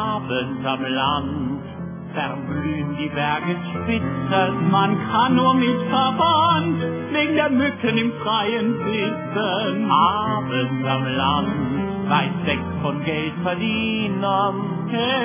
Abend am Land verblühen die Bergesspitzen, man kann nur mit Verband wegen der Mücken im Freien sitzen. Abend am Land, weit weg von Geld verdienen,